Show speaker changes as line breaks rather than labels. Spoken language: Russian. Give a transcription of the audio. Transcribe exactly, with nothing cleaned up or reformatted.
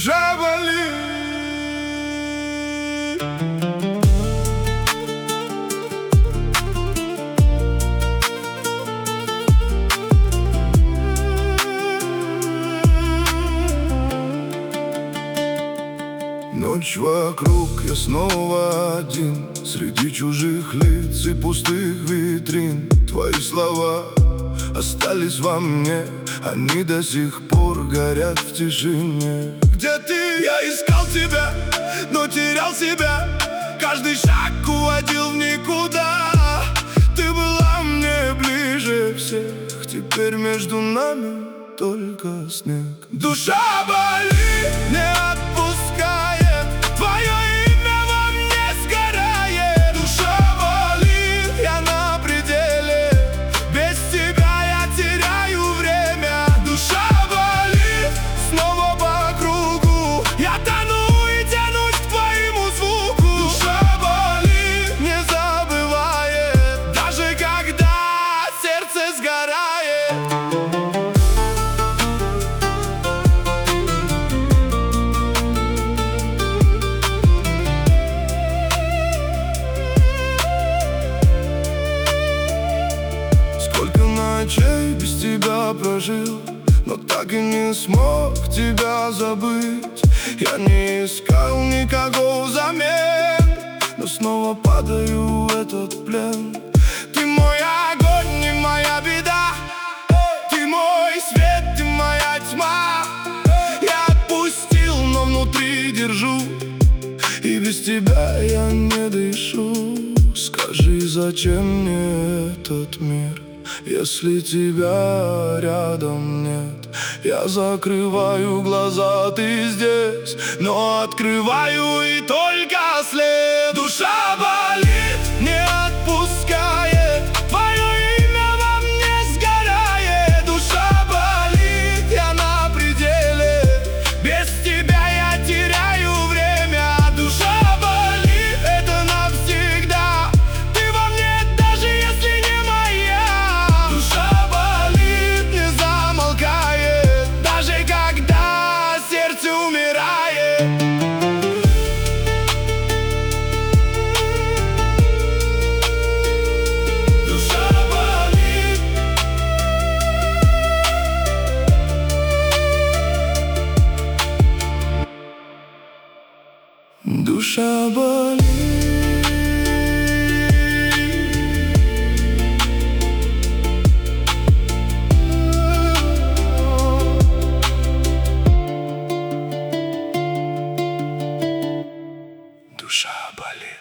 душа болит. Ночь вокруг, я снова один, среди чужих лиц и пустых витрин. Твои слова остались во мне, они до сих пор горят в тишине. Где ты? Я искал тебя, но терял себя. Каждый шаг уводил в никуда. Ты была мне ближе всех, теперь между нами только снег. Душа болит, не отпускает, твое имя во мне сгорает. Душа болит, я на пределе, без тебя я теряю время. Душа болит, снова по кругу, я тону и тянусь к твоему звуку. Душа болит, не забывает, даже когда сердце сгорает. Ночей без тебя прожил, но так и не смог тебя забыть. Я не искал никакого замен, но снова падаю в этот плен. Ты мой огонь, не моя беда, ты мой свет, ты моя тьма. Я отпустил, но внутри держу, и без тебя я не дышу. Скажи, зачем мне этот мир, если тебя рядом нет? Я закрываю глаза, ты здесь, но открываю и только след. Душа болит, не отпускает, твое имя во мне сгорает. Душа болит, я на пределе, без тебя я теряю время. Душа болит, это навсегда, ты во мне, даже если не моя. Душа болит. Душа болит.